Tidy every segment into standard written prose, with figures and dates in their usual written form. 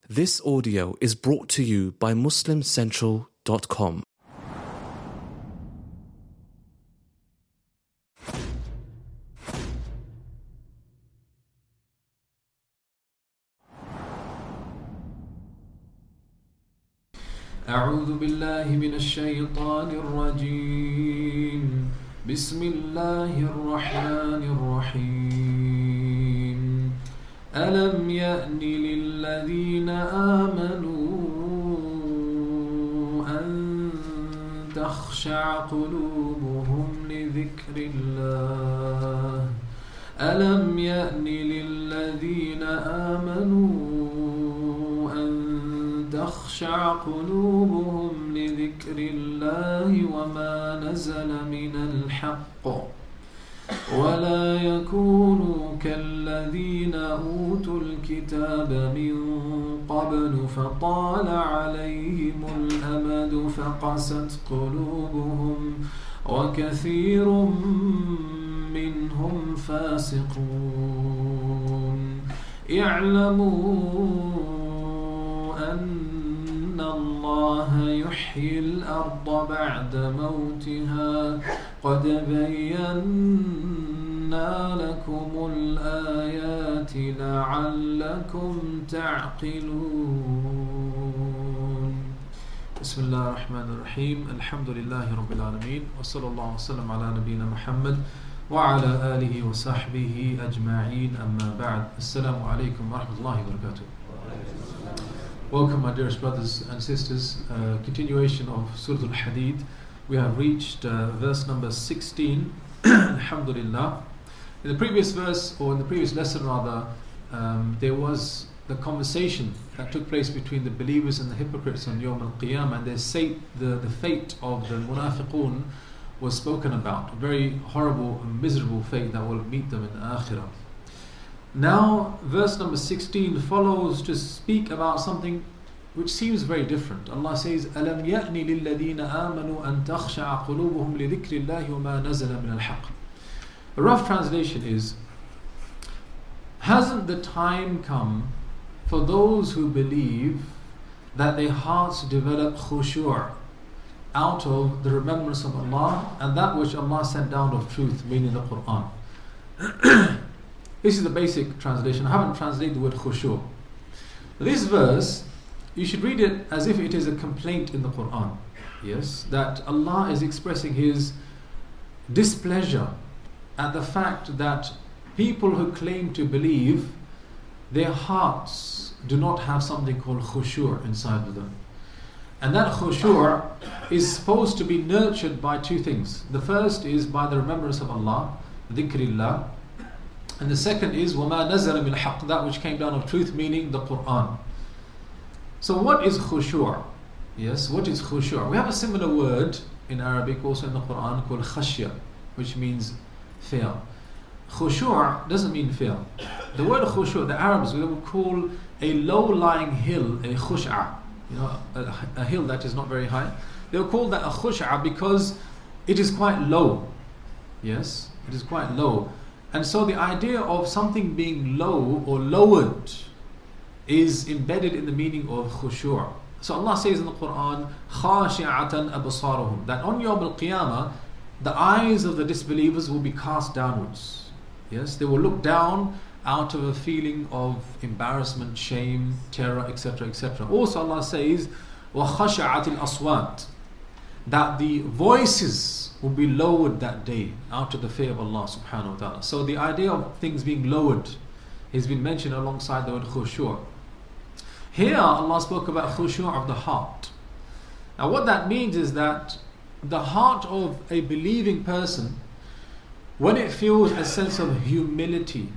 This audio is brought to you by MuslimCentral.com. أعوذ بالله من الشيطان الرجيم بسم الله الرحمن الرحيم ألم يأن للذين آمنوا أن تخشع قلوبهم لذكر الله ألم يأن للذين آمنوا أن تخشع قلوبهم لذكر الله وما نزل من الحق ولا يكونوا كالذين أوتوا الكتاب من قبل فطال عليهم الأمد فقست قلوبهم وكثير منهم فاسقون اعلموا أن الله يحيي الأرض بعد موتها قد بينا لكم الآيات لعلكم تعقلون بسم الله الرحمن الرحيم الحمد لله رب العالمين وصلى الله وسلم على نبينا محمد وعلى آله وصحبه أجمعين أما بعد السلام عليكم ورحمة الله وبركاته. Welcome my dearest brothers and sisters, continuation of Surah Al-Hadid. We have reached verse number 16, Alhamdulillah. In the previous verse, or in the previous lesson rather, there was the conversation that took place between the believers and the hypocrites on Yawm Al-Qiyamah, and the fate of the Munafiqun was spoken about, a very horrible and miserable fate that will meet them in the Akhirah. Now, verse number 16 follows to speak about something which seems very different. Allah says, أَلَمْ يَأْنِ لِلَّذِينَ آمَنُوا أَن تَخْشَعَ قُلُوبُهُمْ لِذِكْرِ اللَّهِ وَمَا نَزَلَ مِنَ الْحَقِّ. A rough translation is, hasn't the time come for those who believe that their hearts develop khushu' out of the remembrance of Allah and that which Allah sent down of truth, meaning the Quran? This is the basic translation. I haven't translated the word khushu'. This verse, you should read it as if it is a complaint in the Quran. Yes, that Allah is expressing His displeasure at the fact that people who claim to believe, their hearts do not have something called khushu' inside of them. And that khushu' is supposed to be nurtured by two things. The first is by the remembrance of Allah, dhikrillah. And the second is وَمَا نَزَلَ مِنَ الْحَقِّ, that which came down of truth, meaning the Quran. So what is khushu'? Yes, what is khushu'? We have a similar word in Arabic also in the Quran called khashya, which means fear. Khushu' doesn't mean fear. The word khushu', the Arabs would call a low-lying hill a khush'a. You know, a hill that is not very high. They will call that a khush'a because it is quite low. Yes, it is quite low. And so the idea of something being low or lowered is embedded in the meaning of khushu'. So Allah says in the Quran, خَاشِعَةً أَبْصَارُهُمْ, that on Yawm Al-Qiyamah, the eyes of the disbelievers will be cast downwards. Yes, they will look down out of a feeling of embarrassment, shame, terror, etc., etc. Also Allah says, وَخَشَعَتِ الْأَصْوَاتِ, that the voices will be lowered that day out of the fear of Allah subhanahu wa ta'ala. So the idea of things being lowered has been mentioned alongside the word khushu'. Here Allah spoke about khushu' of the heart. Now what that means is that the heart of a believing person, when it feels a sense of humility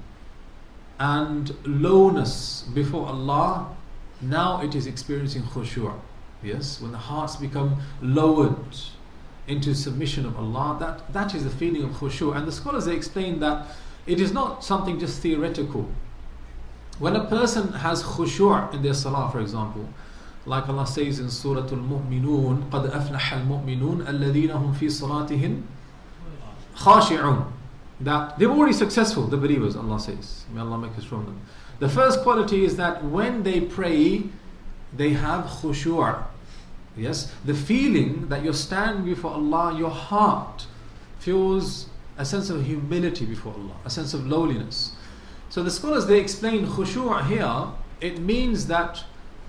and lowness before Allah, now it is experiencing khushu'. Yes, when the hearts become lowered into submission of Allah, that is the feeling of khushu'. And the scholars, they explain that it is not something just theoretical. When a person has khushu' in their salah, for example, like Allah says in Surah Al-Mu'minun, قَدْ أَفْلَحَ الْمُؤْمِنُونَ الَّذِينَ هُمْ فِي صَلَاتِهِمْ خَاشِعُونَ, that they're already successful, the believers, Allah says. May Allah make us from them. The first quality is that when they pray, they have khushu'. Yes, the feeling that you're standing before Allah, your heart feels a sense of humility before Allah, a sense of lowliness. So the scholars, they explain khushu' here, it means that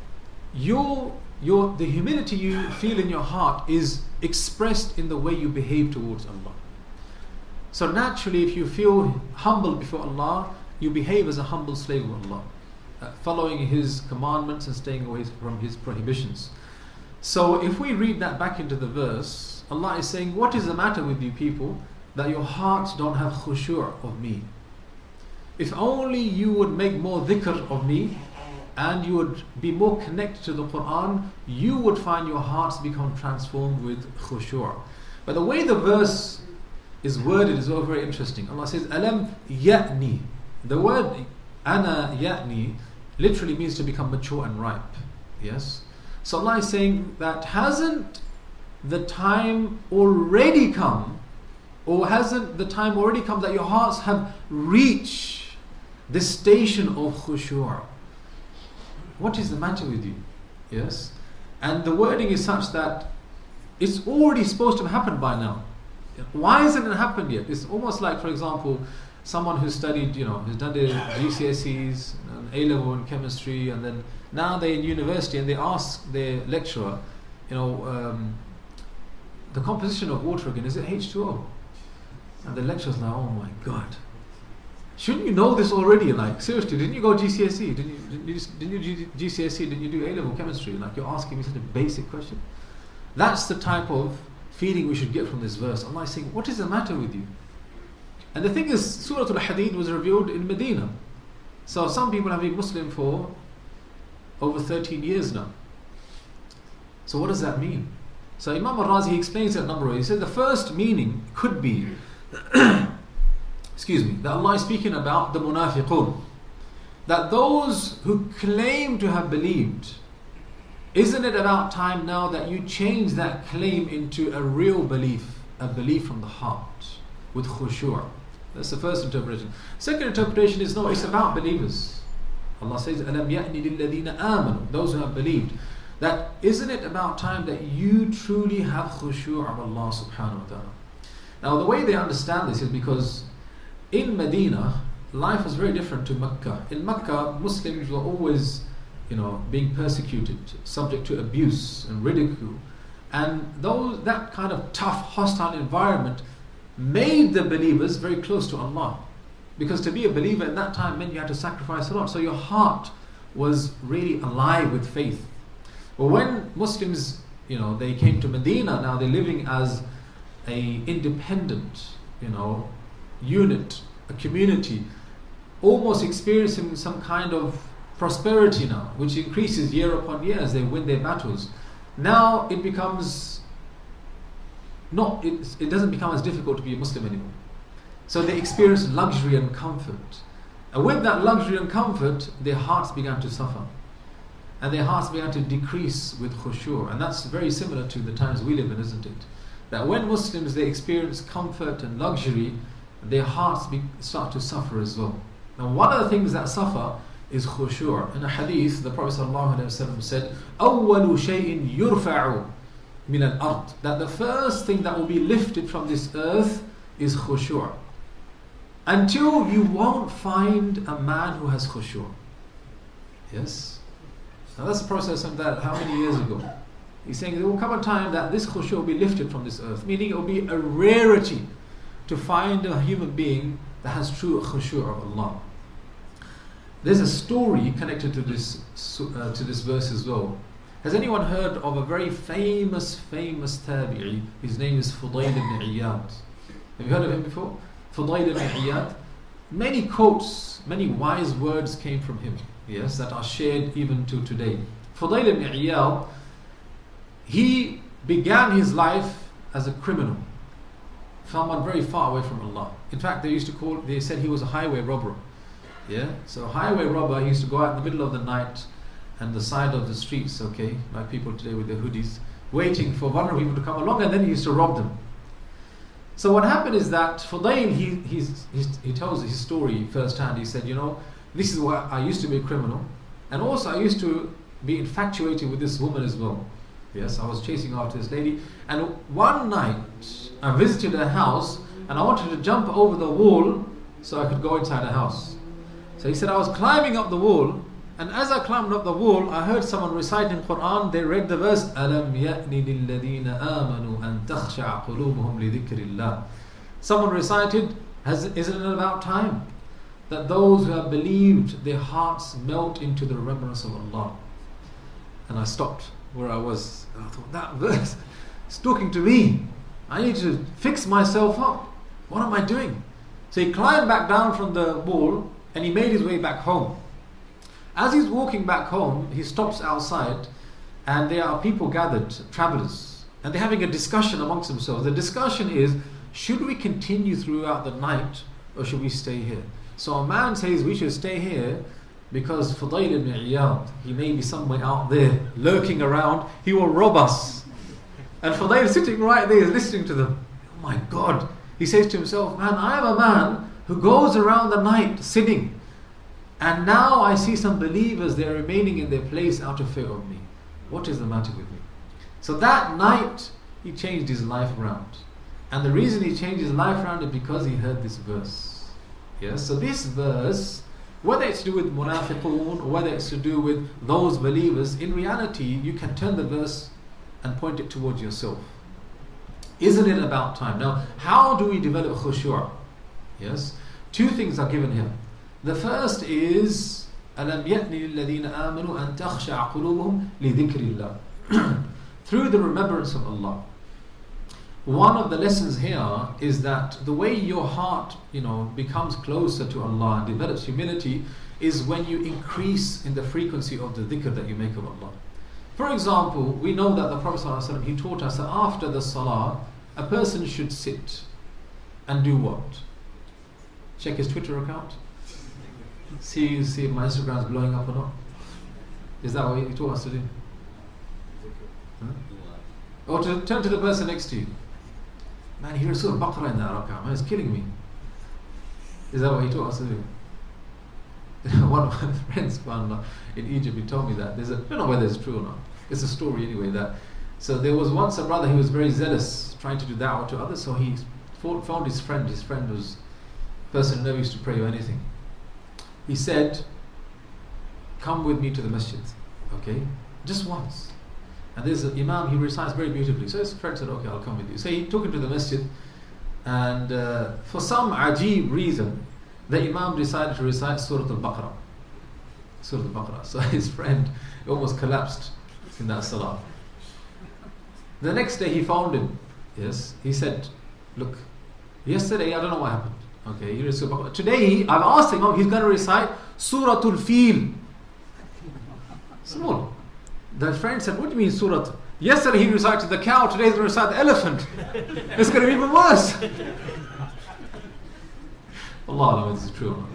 the humility you feel in your heart is expressed in the way you behave towards Allah. So naturally, if you feel humble before Allah, you behave as a humble slave of Allah, following His commandments and staying away from His prohibitions. So if we read that back into the verse, Allah is saying, what is the matter with you people that your hearts don't have khushu' of me? If only you would make more dhikr of me and you would be more connected to the Quran, you would find your hearts become transformed with khushu'. But the way the verse is worded is all very interesting. Allah says, Alam ya'ni. The word ana ya'ni literally means to become mature and ripe. Yes? So Allah is saying that hasn't the time already come, or hasn't the time already come that your hearts have reached the station of khushu'? What is the matter with you? Yes? And the wording is such that it's already supposed to have happened by now. Why hasn't it happened yet? It's almost like, for example, someone who studied, who's done their GCSEs, A-level in chemistry, and then now they're in university and they ask their lecturer, the composition of water again, is it H2O? And the lecturer's like, oh my God. Shouldn't you know this already? Like, seriously, didn't you go GCSE? Didn't you GCSE? Didn't you do A-level chemistry? Like, you're asking me such a basic question. That's the type of feeling we should get from this verse. Allah is saying, what is the matter with you? And the thing is, Surah Al-Hadid was revealed in Medina. So some people have been Muslim for over 13 years now. So what does that mean? So Imam Al-Razi explains it a number of ways. He says the first meaning could be that Allah is speaking about the munafiqun, that those who claim to have believed, isn't it about time now that you change that claim into a real belief, a belief from the heart with khushu'? That's the first interpretation. Second interpretation is, no, it's about believers. Allah says, Alam ya'ni lilladhina amanu, those who have believed. That isn't it about time that you truly have khushu' of Allah subhanahu wa ta'ala? Now the way they understand this is because in Medina, life was very different to Mecca. In Mecca, Muslims were always, being persecuted, subject to abuse and ridicule. And that kind of tough, hostile environment made the believers very close to Allah. Because to be a believer at that time meant you had to sacrifice a lot. So your heart was really alive with faith. But when Muslims, they came to Medina, now they're living as a independent, unit, a community, almost experiencing some kind of prosperity now, which increases year upon year as they win their battles. Now it becomes it doesn't become as difficult to be a Muslim anymore. So they experience luxury and comfort. And with that luxury and comfort, their hearts began to suffer. And their hearts began to decrease with khushu'. And that's very similar to the times we live in, isn't it? That when Muslims, they experience comfort and luxury, their hearts start to suffer as well. Now one of the things that suffer is khushu'. In a hadith, the Prophet ﷺ said, أَوَّلُ شَيْءٍ يُرْفَعُ مِنَ الْأَرْضِ, that the first thing that will be lifted from this earth is khushu'. Until you won't find a man who has khushu'. Yes? Now that's the process of that, how many years ago? He's saying there will come a time that this khushu' will be lifted from this earth, meaning it will be a rarity to find a human being that has true khushu' of Allah. There's a story connected to this verse as well. Has anyone heard of a very famous tabi'i? His name is Fudayl ibn Iyad. Have you heard of him before? Fudayl ibn Iyad. Many quotes, many wise words came from him, yes, that are shared even to today. Fudayl ibn Iyad, he began his life as a criminal, someone very far away from Allah. In fact, they said he was a highway robber. Yeah, so highway robber, he used to go out in the middle of the night and the side of the streets, okay, like people today with their hoodies, waiting for vulnerable people to come along, and then he used to rob them. So what happened is that Fudayl, he tells his story firsthand. He said, this is why I used to be a criminal, and also I used to be infatuated with this woman as well. Yes, I was chasing after this lady, and one night I visited her house and I wanted to jump over the wall so I could go inside her house. So he said, I was climbing up the wall, and as I climbed up the wall, I heard someone reciting Quran. They read the verse, أَلَمْ يَأْنِ لِلَّذِينَ آمَنُوا أَن تَخْشَعَ قُلُوبُهُمْ لِذِكْرِ اللَّهِ. Someone recited, isn't it about time that those who have believed, their hearts melt into the remembrance of Allah? And I stopped where I was. I thought, that verse is talking to me. I need to fix myself up. What am I doing? So he climbed back down from the wall and he made his way back home. As he's walking back home, he stops outside and there are people gathered, travelers, and they're having a discussion amongst themselves. The discussion is, should we continue throughout the night or should we stay here? So a man says we should stay here because Fudayl ibn Iyad, he may be somewhere out there lurking around, he will rob us. And Fudayl sitting right there is listening to them. Oh my God. He says to himself, man, I am a man who goes around the night sinning. And now I see some believers, they're remaining in their place out of fear of me. What is the matter with me? So that night, he changed his life around. And the reason he changed his life around is because he heard this verse. Yes, so this verse, whether it's to do with munafiqun or whether it's to do with those believers, in reality, you can turn the verse and point it towards yourself. Isn't it about time? Now, how do we develop khushu'? Yes, two things are given here. The first is أَلَمْ يَأْنِ لِلَّذِينَ آمَنُوا أَن تَخْشَعَ قُلُوبُهُمْ لِذِكْرِ اللَّهِ. Through the remembrance of Allah. One of the lessons here is that the way your heart, becomes closer to Allah and develops humility is when you increase in the frequency of the dhikr that you make of Allah. For example, we know that the Prophet ﷺ, he taught us that after the salah, a person should sit and do what? Check his Twitter account. See if my Instagram is blowing up or not. Is that what he taught us to do? Huh? Or to turn to the person next to you. Man, he Surah Baqarah in that rak'ah. Man, it's killing me. Is that what he taught us to do? One of my friends in Egypt, he told me that I don't know whether it's true or not. It's a story anyway. So there was once a brother, he was very zealous, trying to do da'wah to others. So he found his friend. His friend was a person who never used to pray or anything. He said, come with me to the masjid, okay? Just once. And there's an imam, he recites very beautifully. So his friend said, okay, I'll come with you. So he took him to the masjid, and for some ajib reason, the imam decided to recite Surah Al-Baqarah. Surah Al-Baqarah. So his friend almost collapsed in that salah. The next day he found him. Yes, he said, look, yesterday I don't know what happened. Okay, he recited Baqarah. Today I've asked him, he's going to recite Surah Al-Fil. Small. The friend said, what do you mean Surah? Yesterday he recited the cow, today he's going to recite the elephant. It's going to be even worse. Allah knows this is true or not.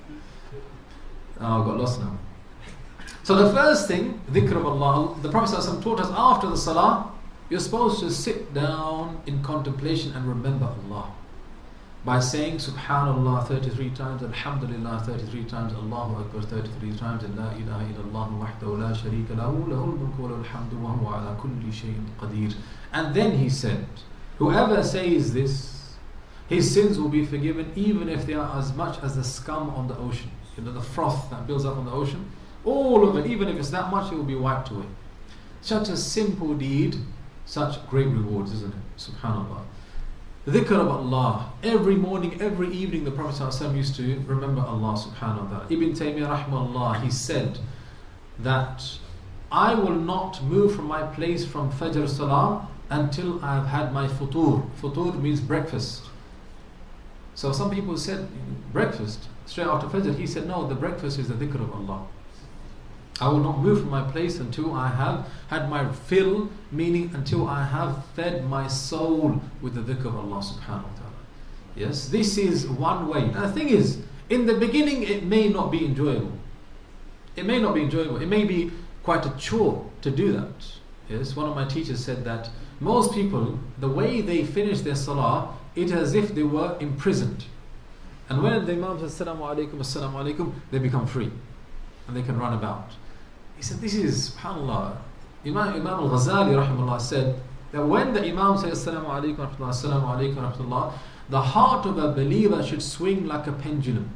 I got lost now. So the first thing, dhikr of Allah, the Prophet ﷺ taught us after the salah, you're supposed to sit down in contemplation and remember Allah. By saying Subhanallah 33 times, Alhamdulillah 33 times, Allahu Akbar 33 times, and La ilaha illallah wahdahu la sharika lahu, lahul mulku wa lahul hamdu wa huwa ala kulli shay'in qadir. And then he said, whoever says this, his sins will be forgiven even if they are as much as the scum on the ocean. The froth that builds up on the ocean, all of it, even if it's that much, it will be wiped away. Such a simple deed, such great rewards, isn't it? Subhanallah. The dhikr of Allah. Every morning, every evening, the Prophet ﷺ used to remember Allah subhanahu wa ta'ala. Ibn Taymiyyah rahimahullah, he said that I will not move from my place from Fajr Salah until I have had my futur. Futur means breakfast. So some people said breakfast straight after Fajr. He said no, the breakfast is the dhikr of Allah. I will not move from my place until I have had my fill, meaning until I have fed my soul with the dhikr of Allah subhanahu wa ta'ala. Yes, this is one way. Now the thing is, in the beginning it may not be enjoyable. It may not be enjoyable. It may be quite a chore to do that. Yes, one of my teachers said that most people, the way they finish their salah, it's as if they were imprisoned. And when the Imam says, Assalamu alaikum, they become free. And they can run about. He said, this is, subhanAllah, Imam al-Ghazali rahimahullah said that when the Imam says, Assalamu alaikum wa rahmatullah, Assalamu alaikum wa rahmatullah, the heart of a believer should swing like a pendulum,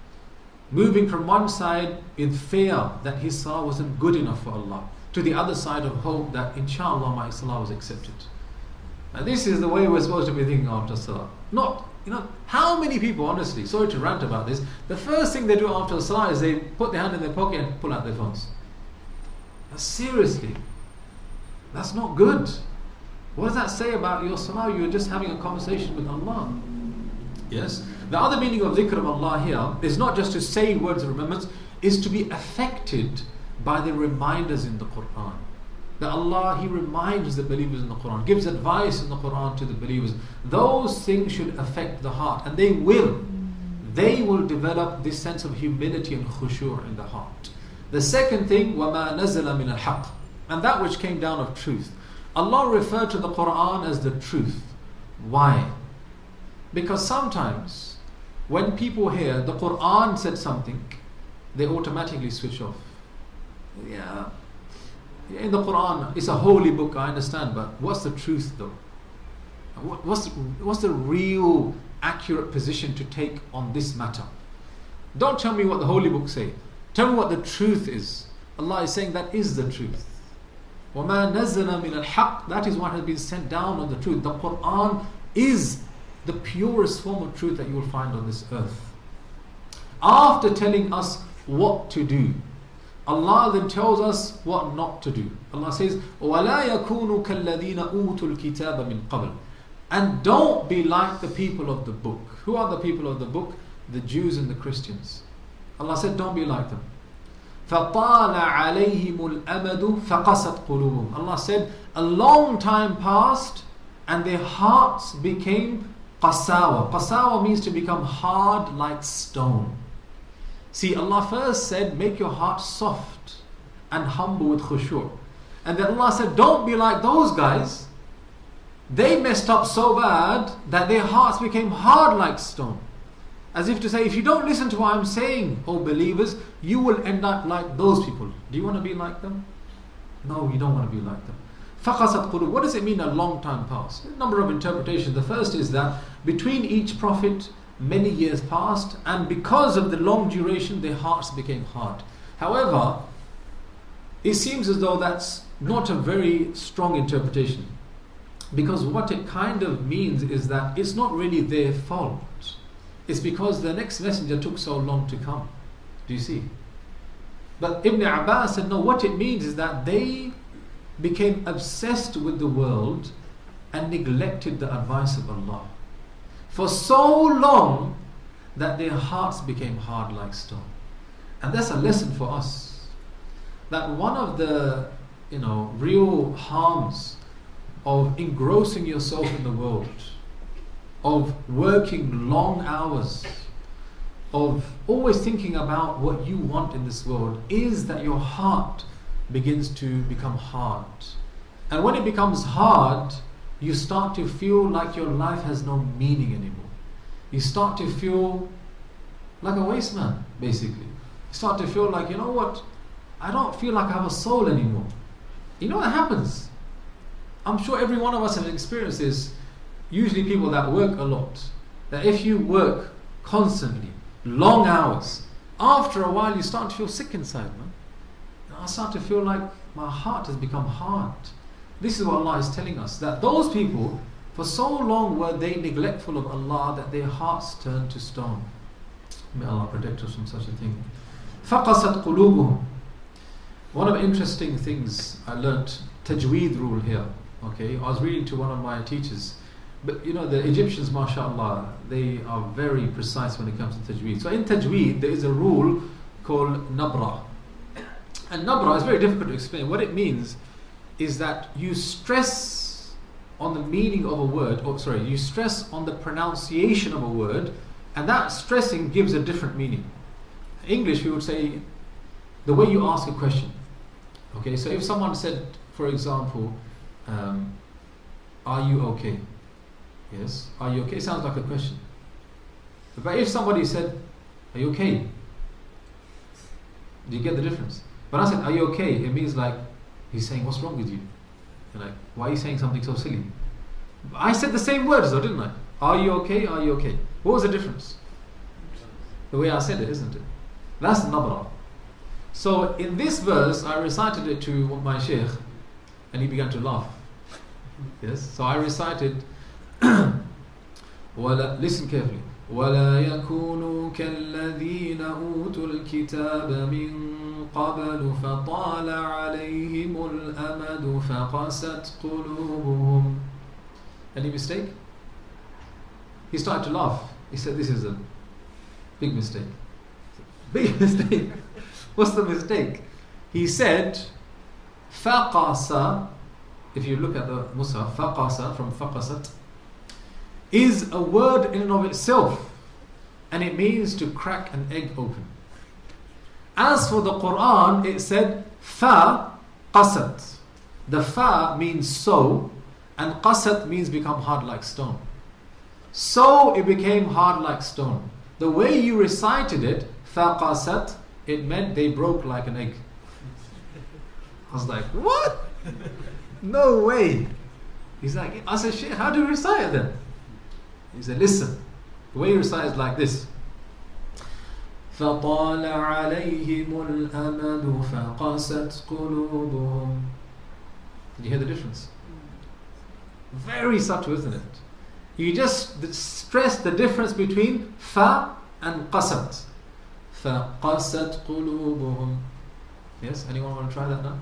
moving from one side with fear that his salah wasn't good enough for Allah, to the other side of hope that inshallah my salah was accepted. Now this is the way we're supposed to be thinking after salah. Not, how many people, honestly, sorry to rant about this, the first thing they do after salah is they put their hand in their pocket and pull out their phones. Now, seriously, that's not good. What does that say about your salah? You're just having a conversation with Allah. Yes? The other meaning of dhikr of Allah here is not just to say words of remembrance, is to be affected by the reminders in the Quran. That Allah, He reminds the believers in the Quran, gives advice in the Quran to the believers. Those things should affect the heart, and they will. They will develop this sense of humility and khushu' in the heart. The second thing, وَمَا نَزَلَ مِنَ الْحَقِّ, and that which came down of truth. Allah referred to the Quran as the truth. Why? Because sometimes when people hear the Quran said something, they automatically switch off. Yeah, in the Quran, it's a holy book, I understand, but what's the truth though? What's the real accurate position to take on this matter? Don't tell me what the holy book say. Tell me what the truth is. Allah is saying that is the truth. وَمَا نَزَّلَ مِنَ الْحَقِّ, that is what has been sent down on the truth. The Quran is the purest form of truth that you will find on this earth. After telling us what to do, Allah then tells us what not to do. Allah says, وَلَا يَكُونُوا كَالَّذِينَ أُوتُوا الْكِتَابَ مِنْ قَبْلِ, and don't be like the people of the book. Who are the people of the book? The Jews and the Christians. Allah said, don't be like them. فَطَالَ عَلَيْهِمُ الْأَمَدُ فَقَسَتْ قُلُوبُهُم. Allah said, a long time passed and their hearts became qasawa. Qasawa means to become hard like stone. See, Allah first said, make your heart soft and humble with khushu'. And then Allah said, don't be like those guys. They messed up so bad that their hearts became hard like stone. As if to say, if you don't listen to what I'm saying, O believers, you will end up like those people. Do you want to be like them? No, you don't want to be like them. فَقَسَتْ قُلُوبُهُم. What does it mean a long time passed? A number of interpretations. The first is that between each prophet, many years passed, and because of the long duration, their hearts became hard. However, it seems as though that's not a very strong interpretation, because what it kind of means is that it's not really their fault. It's because the next messenger took so long to come. Do you see? But Ibn Abbas said, no, what it means is that they became obsessed with the world and neglected the advice of Allah for so long that their hearts became hard like stone. And that's a lesson for us, that one of the real harms of engrossing yourself in the world, of working long hours, of always thinking about what you want in this world, is that your heart begins to become hard. And when it becomes hard, you start to feel like your life has no meaning anymore. You start to feel like a waste man, basically. You start to feel like, you know what, I don't feel like I have a soul anymore. You know what happens? I'm sure every one of us has experienced this. Usually people that work a lot, that if you work constantly, long hours, after a while you start to feel sick inside, man. I start to feel like my heart has become hard. This is what Allah is telling us, that those people, for so long were they neglectful of Allah that their hearts turned to stone. May Allah protect us from such a thing. فَقَسَتْ قُلُوبُهُم. One of the interesting things I learnt, tajweed rule here. Okay, I was reading to one of my teachers. But the Egyptians, mashallah, they are very precise when it comes to tajweed. So in tajweed, there is a rule called nabra. And nabra is very difficult to explain. What it means is that you stress on the meaning of a word, you stress on the pronunciation of a word, and that stressing gives a different meaning. In English, we would say the way you ask a question. Okay, so if someone said, for example, are you okay? Yes, are you okay? Sounds like a question. But if somebody said, are you okay? Do you get the difference? When I said, are you okay? It means like, he's saying, what's wrong with you? You're like, why are you saying something so silly? I said the same words though, didn't I? Are you okay? Are you okay? What was the difference? The way I said it, isn't it? That's nabra. So in this verse, I recited it to my sheikh, and he began to laugh. Yes. So I recited, listen carefully. ولا يكونوا كالذين أوتوا الكتاب من قبل فطال عليهم الأمد فقست قلوبهم. Any mistake? He started to laugh. He said, this is a big mistake. Big mistake. What's the mistake? He said, فقس, if you look at the Musaf, فقس from فقست, is a word in and of itself, and it means to crack an egg open. As for the Quran, it said fa qasat. The fa means so, and qasat means become hard like stone. So it became hard like stone. The way you recited it, fa qasat, it meant they broke like an egg. I was like, what? No way. He's like, I said, Shaykh, how do you recite it then? He said, listen, the way you recite is like this. فَطَالَ عَلَيْهِمُ الْأَمَدُ فَقَسَتْ قُلُوبُهُم. Did you hear the difference? Very subtle, isn't it? You just stress the difference between fa and qasat. فَقَسَتْ قُلُوبُهُم. Yes, anyone want to try that now?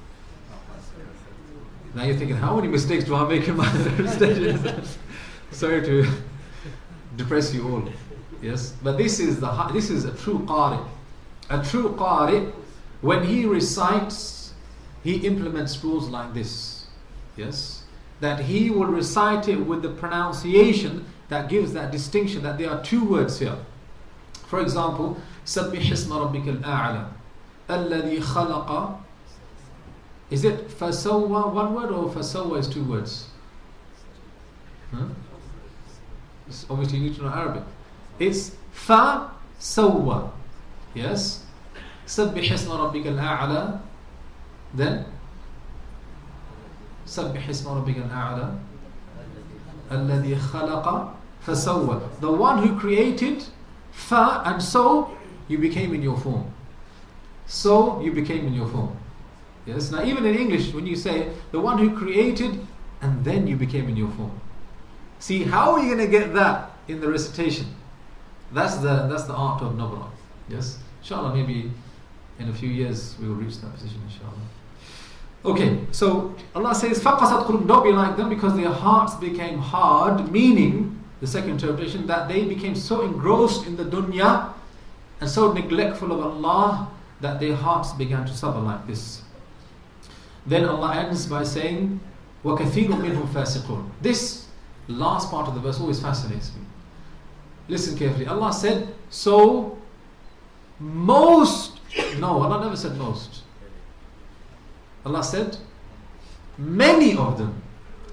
Now you're thinking, how many mistakes do I make in my presentation? Sorry to depress you all. Yes, but this is a true qari. A true qari, when he recites, he implements rules like this. Yes, that he will recite it with the pronunciation that gives that distinction, that there are two words here. For example, سَبِّحِ اسْمَ رَبِّكَ الْأَعْلَى الَّذِي خَلَقَ. Is it فَسَوَّى one word or فَسَوَّى is two words? Huh? Obviously you need to know Arabic. It's fa sawwa. Yes. Sabbih isma rabbikal a'la. Then Sabbih isma rabbikal a'la alladhi khalaqa fasawwa. The one who created, fa, and so you became in your form. So you became in your form. Yes. Now even in English, when you say the one who created and then you became in your form. See, how are you going to get that in the recitation? That's the art of nabra. Yes? Inshallah, maybe in a few years we will reach that position, inshallah. Okay, so Allah says, فَقَسَتْ قُلُوبُهُم. Don't be like them because their hearts became hard, meaning, the second interpretation, that they became so engrossed in the dunya and so neglectful of Allah that their hearts began to suffer like this. Then Allah ends by saying, وَكَثِيرٌ مِّنْهُمْ فَاسِقُونَ. This last part of the verse always fascinates me. Listen carefully. Allah said, so most, no, Allah never said most. Allah said, many of them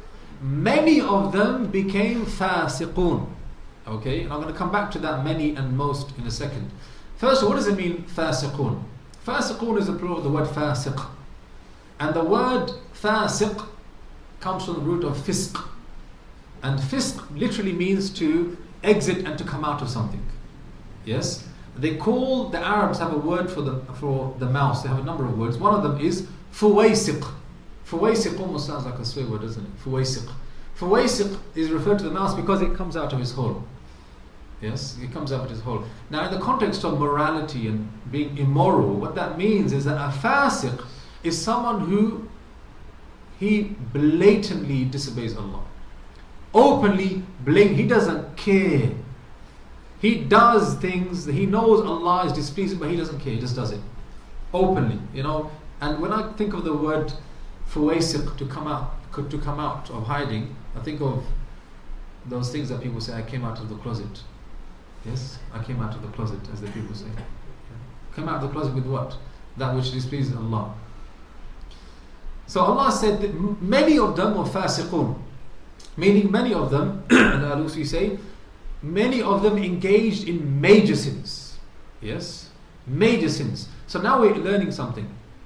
became fasiqun. Okay, and I'm going to come back to that many and most in a second. First, what does it mean, fasiqun? Fasiqun is the plural of the word fasiq. And the word fasiq comes from the root of fisq. And fisq literally means to exit and to come out of something. Yes? The Arabs have a word for the mouse. They have a number of words. One of them is fuwaysiq. Fuwaysiq almost sounds like a swear word, doesn't it? Fuwaysiq. Fuwaysiq is referred to the mouse because it comes out of his hole. Yes? It comes out of his hole. Now in the context of morality and being immoral, what that means is that a fasiq is someone who he blatantly disobeys Allah. Openly, he doesn't care. He does things, he knows Allah is displeased, but he doesn't care, he just does it. Openly, you know. And when I think of the word fuwaysiq, to come out of hiding, I think of those things that people say, I came out of the closet. Yes, I came out of the closet, as the people say. Come out of the closet with what? That which displeases Allah. So Allah said that many of them were fasiqun. Meaning many of them, Al-Alusi say, many of them engaged in major sins. Yes? Major sins. So now we're learning something.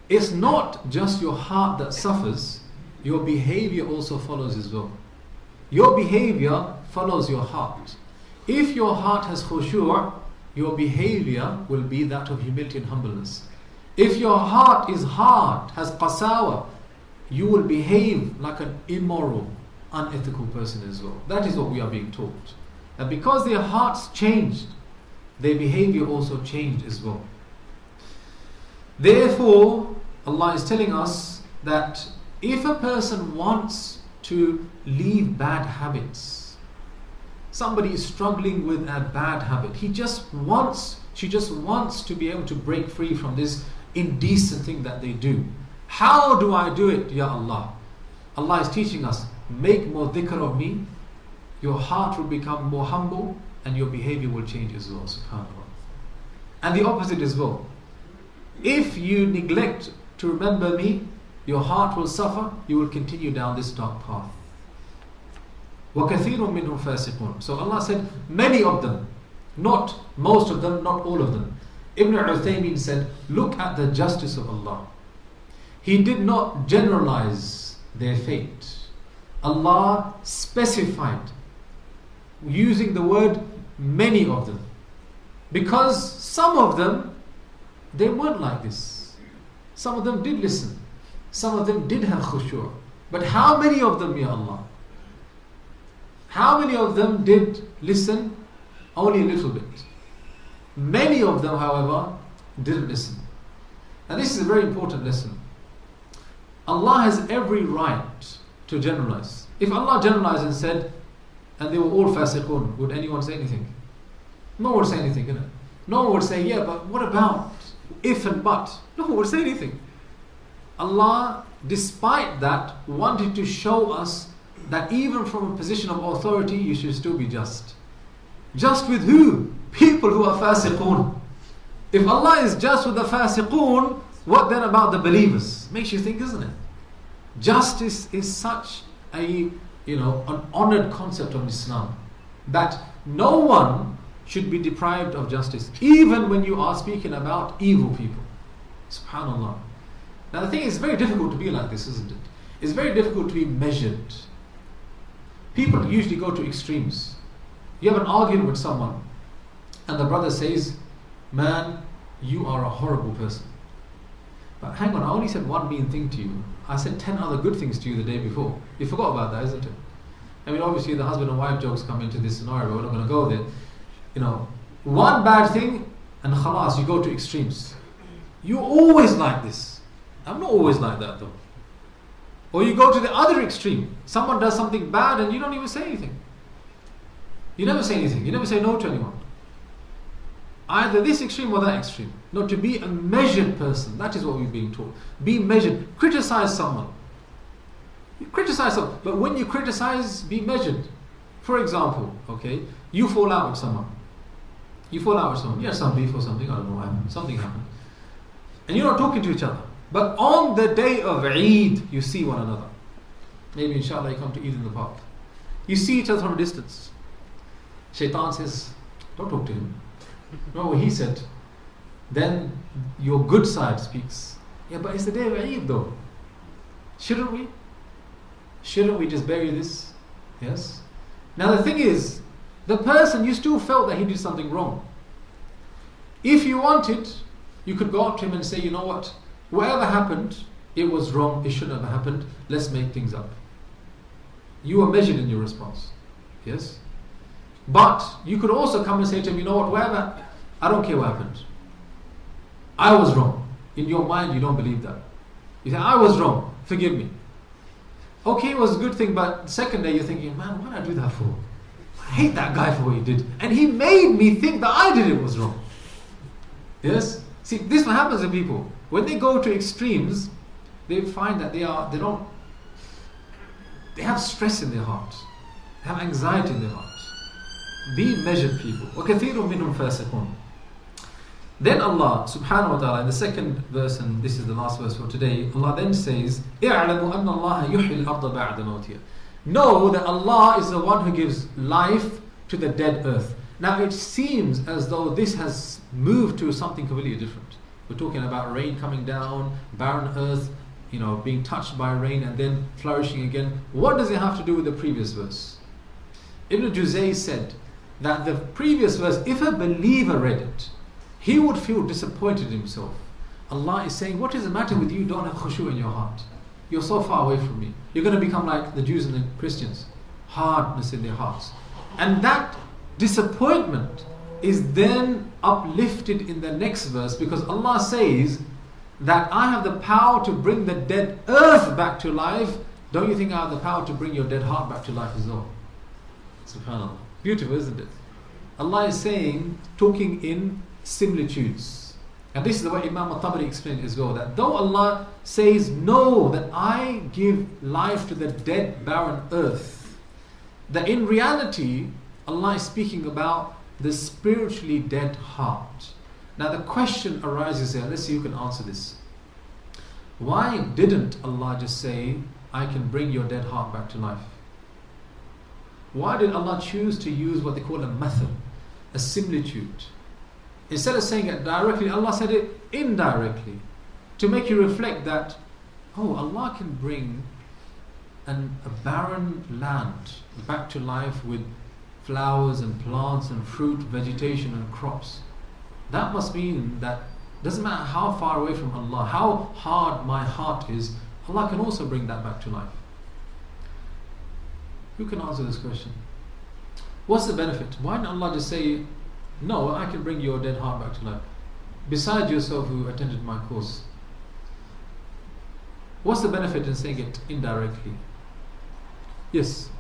it's not just your heart that suffers, your behavior also follows as well. Your behavior follows your heart. If your heart has khushu', your behavior will be that of humility and humbleness. If your heart is hard, has qasawa, you will behave like an immoral, unethical person as well. That is what we are being taught. And because their hearts changed, their behavior also changed as well. Therefore, Allah is telling us that if a person wants to leave bad habits, somebody is struggling with a bad habit, she just wants to be able to break free from this indecent thing that they do. How do I do it, Ya Allah? Allah is teaching us, make more dhikr of me, your heart will become more humble and your behavior will change as well, subhanAllah. And the opposite as well. If you neglect to remember me, your heart will suffer, you will continue down this dark path. وَكَثِيرٌ مِّنْهُمْ فَاسِقُونَ. So Allah said, many of them, not most of them, not all of them. Ibn Uthaymeen said, look at the justice of Allah. He did not generalize their fate. Allah specified, using the word many of them. Because some of them, they weren't like this. Some of them did listen. Some of them did have khushu'. But how many of them, Ya Allah? How many of them did listen? Only a little bit. Many of them, however, didn't listen. And this is a very important lesson. Allah has every right to generalize. If Allah generalized and said, and they were all fasiqun, would anyone say anything? No one would say anything, innit? No one would say, yeah, but what about if and but? No one would say anything. Allah, despite that, wanted to show us that even from a position of authority, you should still be just. Just with who? People who are fasiqun. If Allah is just with the fasiqun, what then about the believers? Makes you think, isn't it? Justice is such a, an honored concept of Islam, that no one should be deprived of justice, even when you are speaking about evil people. Subhanallah. Now the thing is, very difficult to be like this, isn't it? It's very difficult to be measured. People usually go to extremes. You have an argument with someone, and the brother says, man, you are a horrible person. But hang on, I only said one mean thing to you. I said 10 other good things to you the day before. You forgot about that, isn't it? I mean, obviously the husband and wife jokes come into this scenario, but we're not going to go there. One bad thing, and khalas, you go to extremes. You're always like this. I'm not always like that though. Or you go to the other extreme. Someone does something bad and you don't even say anything. You never say anything. You never say no to anyone. Either this extreme or that extreme. No, to be a measured person. That is what we're being taught. Be measured. Criticize someone. You criticize someone. But when you criticize, be measured. For example, you fall out with someone. You have some beef or something. I don't know what happened. Something happened. And you're not talking to each other. But on the day of Eid, you see one another. Maybe inshallah you come to Eid in the park. You see each other from a distance. Shaitan says, don't talk to him. No, what he said. Then your good side speaks. Yeah, but it's the day of Eid though. Shouldn't we? Shouldn't we just bury this? Yes. Now the thing is, the person, you still felt that he did something wrong. If you wanted, you could go up to him and say, you know what? Whatever happened, it was wrong, it shouldn't have happened, let's make things up. You are measured in your response. Yes? But you could also come and say to him, you know what, whatever, I don't care what happened. I was wrong. In your mind, you don't believe that. You say, I was wrong, forgive me. Okay, it was a good thing, but the second day you're thinking, man, what did I do that for? I hate that guy for what he did. And he made me think that I did it was wrong. Yes? See, this is what happens to people. When they go to extremes, they find that they have stress in their heart. They have anxiety in their heart. Be measured people. وَكَثِيرٌ مِّنْهُمْ فَاسِقُونَ. Then Allah subhanahu wa ta'ala, in the second verse, and this is the last verse for today, Allah then says, اِعْلَمُوا أَنَّ اللَّهَ يُحْيِي الْأَرْضَ بَعْدَ مَوْتِهَا. Know that Allah is the one who gives life to the dead earth. Now it seems as though this has moved to something completely different. We're talking about rain coming down, barren earth, being touched by rain and then flourishing again. What does it have to do with the previous verse? Ibn Juzay said that the previous verse, if a believer read it, he would feel disappointed in himself. Allah is saying, what is the matter with you? Don't have khushu in your heart. You're so far away from me. You're going to become like the Jews and the Christians. Hardness in their hearts. And that disappointment is then uplifted in the next verse, because Allah says that I have the power to bring the dead earth back to life. Don't you think I have the power to bring your dead heart back to life as well? SubhanAllah. Beautiful, isn't it? Allah is saying, talking in similitudes. And this is the way Imam al-Tabari explained as well, that though Allah says, no, that I give life to the dead, barren earth, that in reality, Allah is speaking about the spiritually dead heart. Now the question arises here, let's see who can answer this. Why didn't Allah just say, I can bring your dead heart back to life? Why did Allah choose to use what they call a mathal, a similitude? Instead of saying it directly, Allah said it indirectly, to make you reflect that, oh, Allah can bring a barren land back to life with flowers and plants and fruit, vegetation and crops. That must mean that doesn't matter how far away from Allah, how hard my heart is, Allah can also bring that back to life. Who can answer this question? What's the benefit? Why didn't Allah just say, no, I can bring your dead heart back to life? Besides yourself who attended my course. What's the benefit in saying it indirectly? Yes?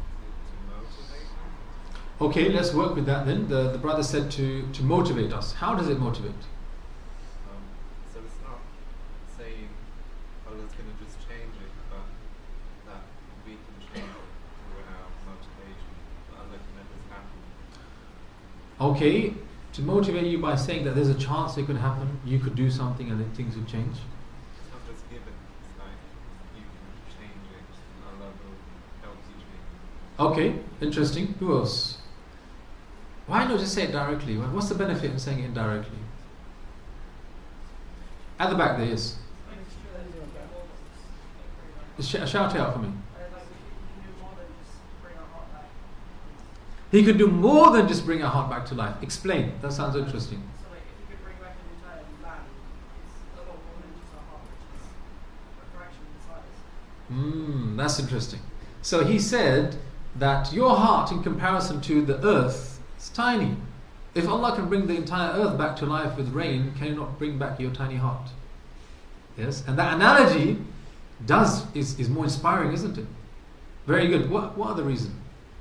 Okay, let's work with that then. The brother said to motivate us. How does it motivate? So it's not saying Allah's going to just change it, but that we can change it through our motivation. Allah can let this happen. Okay, to motivate you by saying that there's a chance it could happen, you could do something and then things would change. It's not just given, it's like you can change it, Allah will help you change it. Okay, interesting. Who else? Why not just say it directly? What's the benefit in saying it indirectly? At the back there, yes. Shout it out for me. He could do more than just bring our heart back to life. Explain. That sounds interesting. So like if you could bring back an entire land, it's a lot more than just our heart, which is a fraction in size. That's interesting. So he said that your heart in comparison to the earth is tiny. If Allah can bring the entire earth back to life with rain, can He not bring back your tiny heart? Yes, and that analogy is more inspiring, isn't it? Very good. What are the reasons?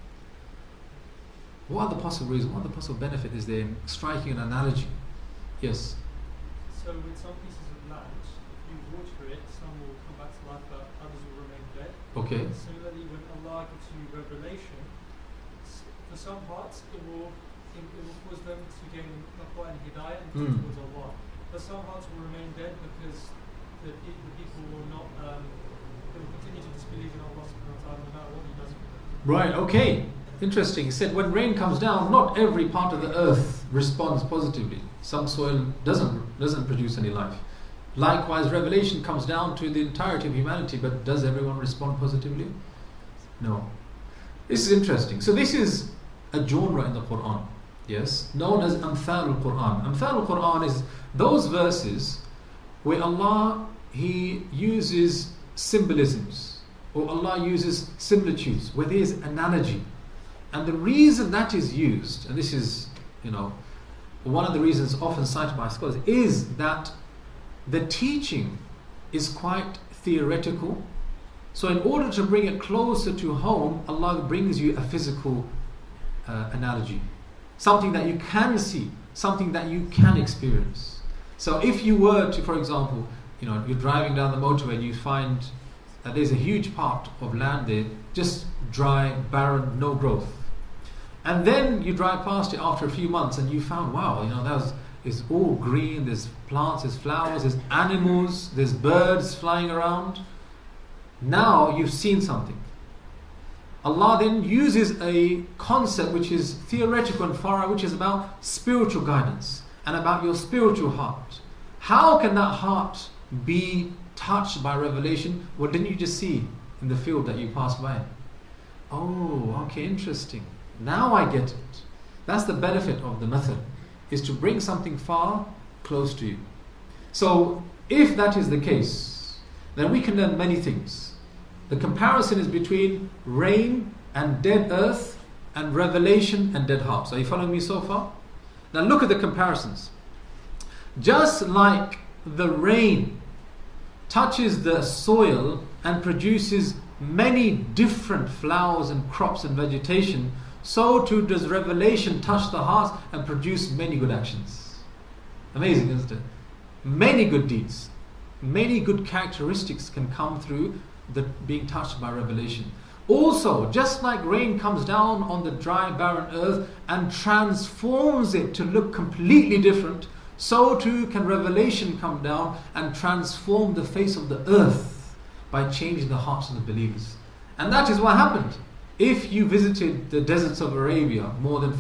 What are the possible reasons? What are the possible benefit is there in striking an analogy? Yes. So with some pieces of land, if you water it, some will come back to life, but others will remain dead. Okay. Similarly, when Allah gives you revelation, for some hearts it will cause them to gain taqwa and hidayah and turn towards Allah. But some hearts will remain dead because the people will not, they will continue to disbelieve in Allah subhanahu wa ta'ala no matter what He does for them. Right, okay. Interesting. He said when rain comes down, not every part of the earth responds positively. Some soil doesn't produce any life. Likewise, revelation comes down to the entirety of humanity, but does everyone respond positively? No. This is interesting. So this is a genre in the Quran, yes, known as Amthal al-Quran. Amthal al-Quran is those verses where Allah, He uses symbolisms, or Allah uses similitudes, where there is analogy. And the reason that is used, and this is, one of the reasons often cited by scholars, is that the teaching is quite theoretical. So in order to bring it closer to home, Allah brings you a physical analogy. Something that you can see, something that you can experience. So if you were to, for example, you're driving down the motorway and you find that there's a huge part of land there, just dry, barren, no growth. And then you drive past it after a few months and you found, wow, it's all green, there's plants, there's flowers, there's animals, there's birds flying around. Now you've seen something. Allah then uses a concept which is theoretical and far out, which is about spiritual guidance and about your spiritual heart. How can that heart be touched by revelation? Well, didn't you just see in the field that you passed by? Oh, okay, interesting. Now I get it. That's the benefit of the method, is to bring something far close to you. So, if that is the case, then we can learn many things. The comparison is between rain and dead earth and revelation and dead hearts. Are you following me so far? Now look at the comparisons. Just like the rain touches the soil and produces many different flowers and crops and vegetation, so too does revelation touch the heart and produce many good actions. Amazing, isn't it? Many good deeds, many good characteristics can come through the being touched by revelation. Also, just like rain comes down on the dry, barren earth and transforms it to look completely different, so too can revelation come down and transform the face of the earth by changing the hearts of the believers. And that is what happened. If you visited the deserts of Arabia more than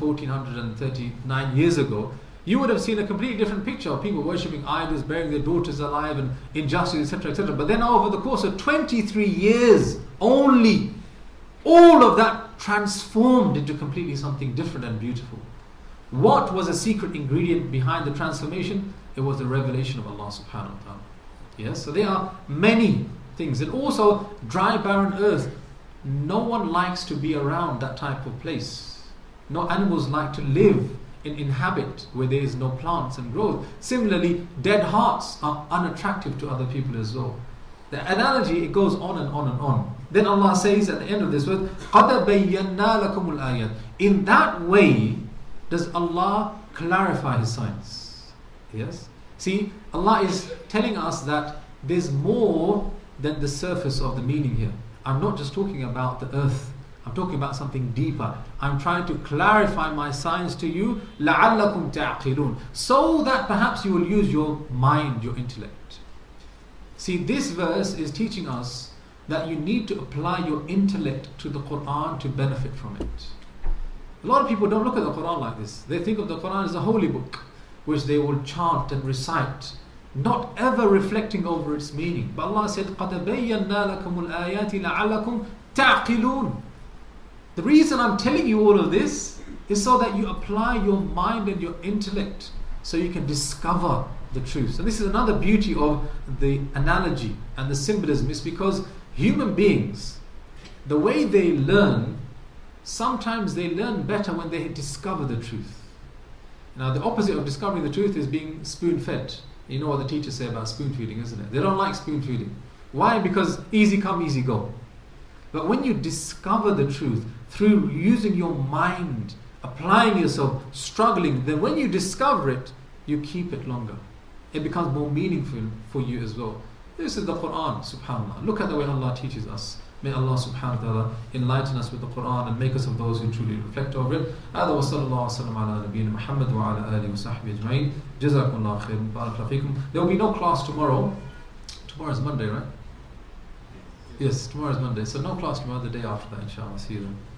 1439 years ago, you would have seen a completely different picture of people worshipping idols, burying their daughters alive, and injustice, etc., etc. But then over the course of 23 years only, all of that transformed into completely something different and beautiful. What was a secret ingredient behind the transformation? It was the revelation of Allah subhanahu wa ta'ala. Yes, so there are many things. And also, dry, barren earth, no one likes to be around that type of place. No animals like to live inhabit where there is no plants and growth. Similarly, dead hearts are unattractive to other people as well. The analogy, it goes on and on and on. Then Allah says at the end of this verse, قَدْ بَيَّنَّا لَكُمُ الْآيَاتِ. In that way does Allah clarify His signs. Yes? See, Allah is telling us that there's more than the surface of the meaning here. I'm not just talking about the earth. I'm talking about something deeper. I'm trying to clarify my signs to you, لَعَلَّكُمْ تَعْقِلُونَ, so that perhaps you will use your mind, your intellect. See, this verse is teaching us that you need to apply your intellect to the Quran to benefit from it. A lot of people don't look at the Quran like this. They think of the Quran as a holy book, which they will chant and recite, not ever reflecting over its meaning. But Allah said, قَدْ بَيَّنَّا لَكُمُ الْآيَاتِ لَعَلَّكُمْ تَعْقِلُونَ. The reason I'm telling you all of this is so that you apply your mind and your intellect so you can discover the truth. So this is another beauty of the analogy and the symbolism, is because human beings, the way they learn, sometimes they learn better when they discover the truth. Now the opposite of discovering the truth is being spoon-fed. You know what the teachers say about spoon-feeding, isn't it? They don't like spoon-feeding. Why? Because easy come, easy go. But when you discover the truth through using your mind, applying yourself, struggling, then when you discover it, you keep it longer. It becomes more meaningful for you as well. This is the Quran, subhanAllah. Look at the way Allah teaches us. May Allah subhanahu wa ta'ala enlighten us with the Quran and make us of those who truly reflect over it. هذا وصلى الله وسلم على نبينا محمد وعلى آله وصحبه أجمعين. جزاكم الله خير. بارك الله فيكم. There will be no class tomorrow. Tomorrow is Monday, right? Yes, tomorrow is Monday. So no class tomorrow, the day after that, inshallah. See you then.